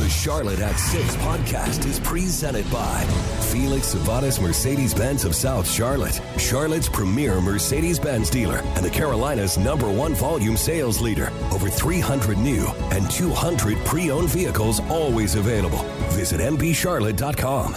Charlotte at 6 podcast is presented by Felix Savanas Mercedes-Benz of South Charlotte, Charlotte's premier Mercedes-Benz dealer and the Carolinas' #1 volume sales leader. Over 300 new and 200 pre-owned vehicles always available. Visit mbcharlotte.com.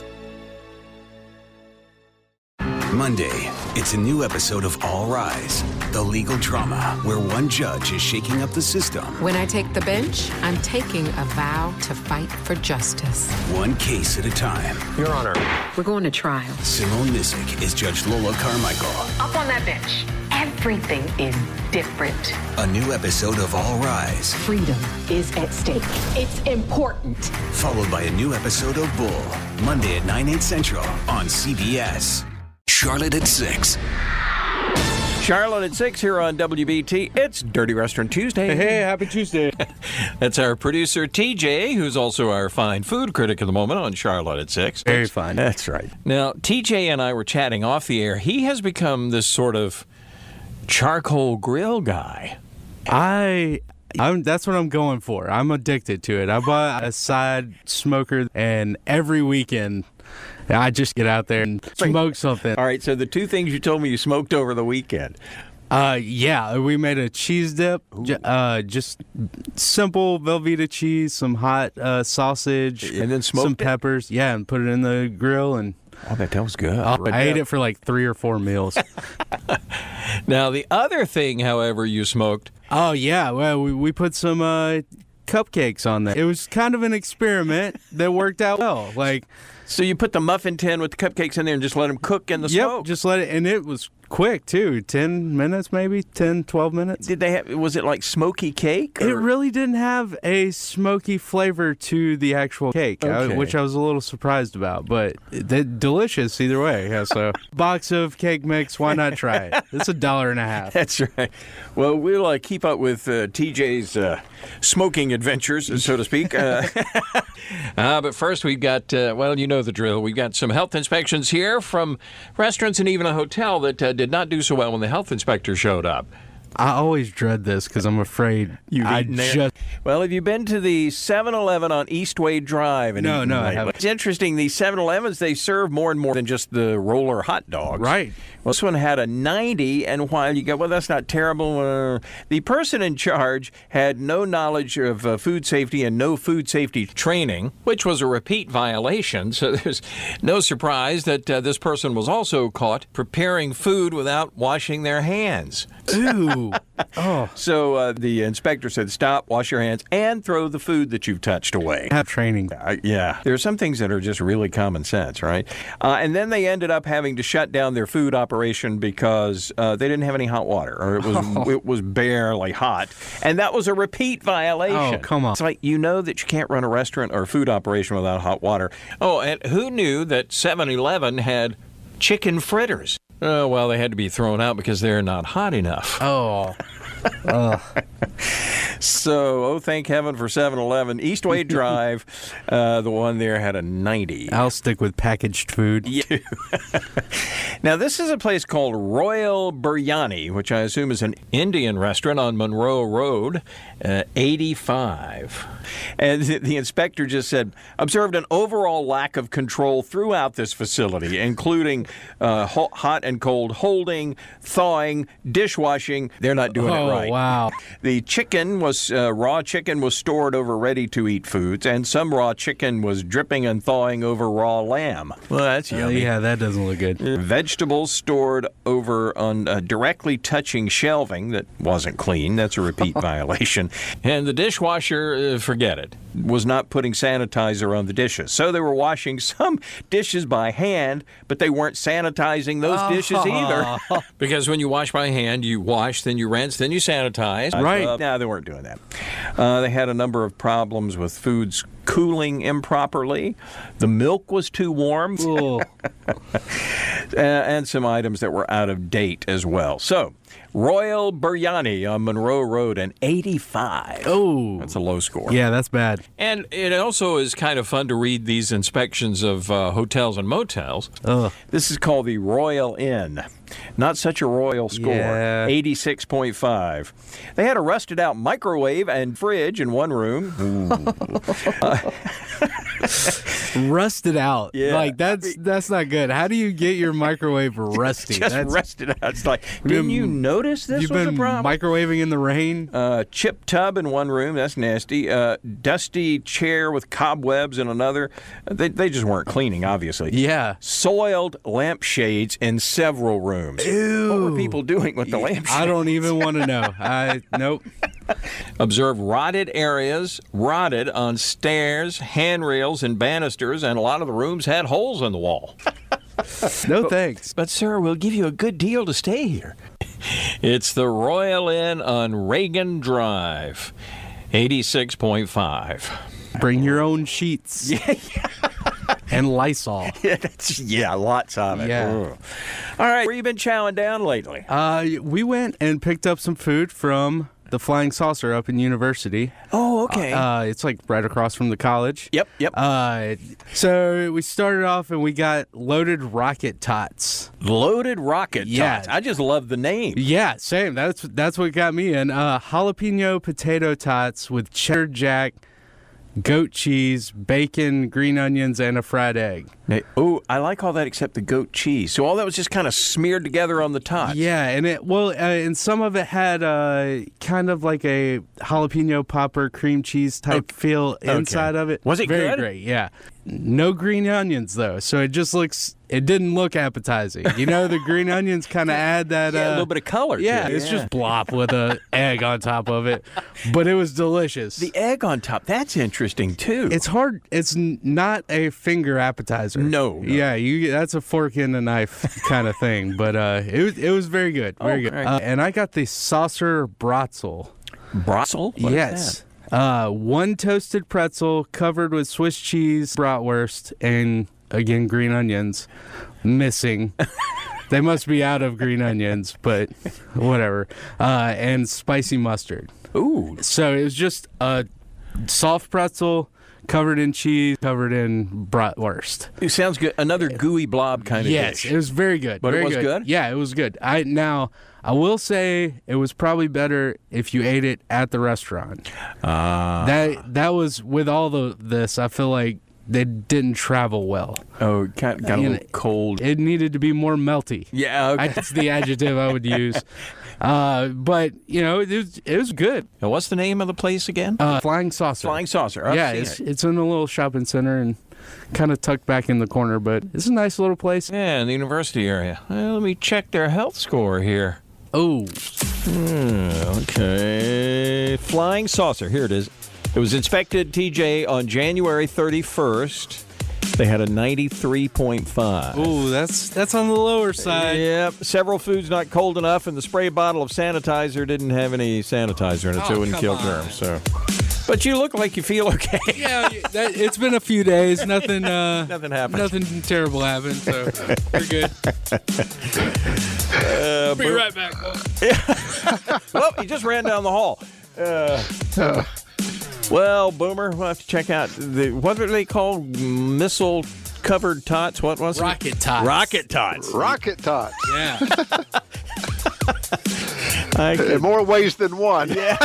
Monday, it's a new episode of All Rise, the legal drama where one judge is shaking up the system. When I take the bench, I'm taking a vow to fight for justice. One case at a time. Your Honor. We're going to trial. Simone Missick is Judge Lola Carmichael. Up on that bench, everything is different. A new episode of All Rise. Freedom is at stake. It's important. Followed by a new episode of Bull. Monday at 9, 8 central on CBS. Charlotte at 6. Charlotte at 6 here on WBT. It's Dirty Restaurant Tuesday. Hey, happy Tuesday. That's our producer, TJ, who's also our fine food critic at the moment on Charlotte at 6. Very fine. That's right. Now, TJ and I were chatting off the air. He has become this sort of charcoal grill guy. That's what I'm going for. I'm addicted to it. I bought a side smoker, and every weekend I just get out there and smoke something. All right, so the two things you told me you smoked over the weekend. Yeah, we made a cheese dip, just simple Velveeta cheese, some hot sausage, and then smoked some peppers. Yeah, and put it in the grill, and I bet that was good. I ate it for like 3 or 4 meals. Now, the other thing, however, you smoked. Oh, yeah. Well, we put some cupcakes on there. It was kind of an experiment that worked out well. So you put the muffin tin with the cupcakes in there and just let them cook in the smoke? Yep, just let it, and it was quick, too. 10 minutes, maybe? 10, 12 minutes. Was it like smoky cake? It really didn't have a smoky flavor to the actual cake, Okay. which I was a little surprised about, but delicious either way. Yeah, so box of cake mix, why not try it? It's $1.50. That's right. Well, we'll keep up with TJ's smoking adventures, so to speak. But first, we've got, you know the drill. We've got some health inspections here from restaurants and even a hotel that did not do so well when the health inspector showed up. I always dread this because I'm afraid Well, have you been to the 7-Eleven on Eastway Drive? No, I haven't. It's interesting. These 7-Elevens, they serve more and more than just the roller hot dogs. Right. Well, this one had a 90, and while you go, well, that's not terrible, the person in charge had no knowledge of food safety and no food safety training, which was a repeat violation. So there's no surprise that this person was also caught preparing food without washing their hands. Ooh. Oh. So the inspector said, stop, wash your hands, and throw the food that you've touched away. Have training. Yeah. There are some things that are just really common sense, right? And then they ended up having to shut down their food operation because they didn't have any hot water, or it was barely hot. And that was a repeat violation. Oh, come on. It's like, you know that you can't run a restaurant or a food operation without hot water. Oh, and who knew that 7-Eleven had chicken fritters? Oh, well, they had to be thrown out because they're not hot enough. Oh. So, thank heaven for 7-Eleven. Eastway Drive, the one there had a 90. I'll stick with packaged food. Yeah. Now, this is a place called Royal Biryani, which I assume is an Indian restaurant on Monroe Road, 85. And the inspector just said, observed an overall lack of control throughout this facility, including hot and cold holding, thawing, dishwashing. They're not doing it right. Oh, wow. The chicken was, raw chicken was stored over ready-to-eat foods, and some raw chicken was dripping and thawing over raw lamb. Well, that's yummy. Yeah, that doesn't look good. Vegetables stored over on directly touching shelving that wasn't clean. That's a repeat violation. And the dishwasher, forget it, was not putting sanitizer on the dishes. So they were washing some dishes by hand, but they weren't sanitizing those dishes either. Because when you wash by hand, you wash, then you rinse, then you sanitize. Right. No, they weren't doing that. They had a number of problems with foods cooling improperly. The milk was too warm. And some items that were out of date as well. So, Royal Biryani on Monroe Road, an 85. Oh. That's a low score. Yeah, that's bad. And it also is kind of fun to read these inspections of hotels and motels. This is called the Royal Inn. Not such a royal score. Yeah. 86.5. They had a rusted out microwave and fridge in one room. Rusted out. Yeah. Like, that's not good. How do you get your microwave rusty? Just rusted out. It's like, didn't you notice this You've was a been problem? microwaving in the rain? Chip tub in one room. That's nasty. Dusty chair with cobwebs in another. They just weren't cleaning, obviously. Yeah. Soiled lampshades in several rooms. Ew. What were people doing with the lampshades? I don't even want to know. Nope. Observed rotted areas, rotted on stairs, handrails, and banisters, and a lot of the rooms had holes in the wall. No thanks. But, sir, we'll give you a good deal to stay here. It's the Royal Inn on Reagan Drive, 86.5. Bring your own sheets. Yeah. And Lysol. Yeah, lots of it. Yeah. Ooh. All right, where you been chowing down lately? We went and picked up some food from the Flying Saucer up in University. Oh, okay. It's like right across from the college. Yep. So we started off and we got loaded rocket tots. Loaded rocket tots. I just love the name. Yeah, same. That's what got me in. Jalapeno potato tots with cheddar jack, goat cheese, bacon, green onions, and a fried egg. I like all that except the goat cheese. So all that was just kind of smeared together on the tots. Yeah, and some of it had kind of like a jalapeno popper cream cheese type feel inside of it. Was it very good? great? Yeah. No green onions though, so it didn't look appetizing. You know, the green onions kind of add that a little bit of color. Yeah, to it. it's just blop with an egg on top of it, but it was delicious. The egg on top. That's interesting too. It's hard. It's not a finger appetizer. No. Yeah, that's a fork and a knife kind of thing. But it was very good. Very good. And I got the saucer bratzel. Bratzel? What is that? One toasted pretzel covered with Swiss cheese, bratwurst, and again green onions. Missing. They must be out of green onions, but whatever. And spicy mustard. Ooh. So it was just a soft pretzel covered in cheese, covered in bratwurst. It sounds good. Another gooey blob kind of dish. Yes, it was very good. But very it was good? Yeah, it was good. I will say it was probably better if you ate it at the restaurant. That was with all this. I feel like they didn't travel well. Oh, got a little cold. It needed to be more melty. Yeah, okay. That's the adjective I would use. But it was good. Now, what's the name of the place again? Flying Saucer. Flying Saucer. It's in a little shopping center and kind of tucked back in the corner, but it's a nice little place. Yeah, in the university area. Well, let me check their health score here. Oh. Okay. Flying Saucer. Here it is. It was inspected, TJ, on January 31st. They had a 93.5. Oh, that's on the lower side. Yep. Several foods not cold enough, and the spray bottle of sanitizer didn't have any sanitizer in it, so it wouldn't kill germs. So, but you look like you feel okay. Yeah, it's been a few days. Nothing. Nothing happened. Nothing terrible happened. So we're good. Be right back. Well, he just ran down the hall. Well, Boomer, we'll have to check out what are they called? Missile-covered tots? What was it? Rocket tots. Rocket tots. Rocket tots. Yeah. In more ways than one. Yeah.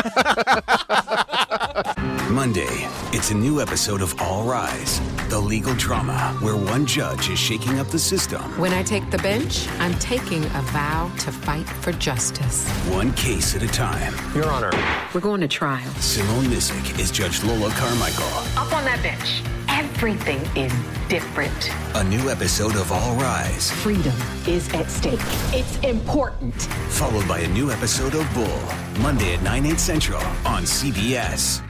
Monday, it's a new episode of All Rise, the legal drama where one judge is shaking up the system. When I take the bench, I'm taking a vow to fight for justice. One case at a time. Your Honor. We're going to trial. Simone Missick is Judge Lola Carmichael. Up on that bench. Everything is different. A new episode of All Rise. Freedom is at stake. It's important. Followed by a new episode of Bull. Monday at 9/8 Central on CBS.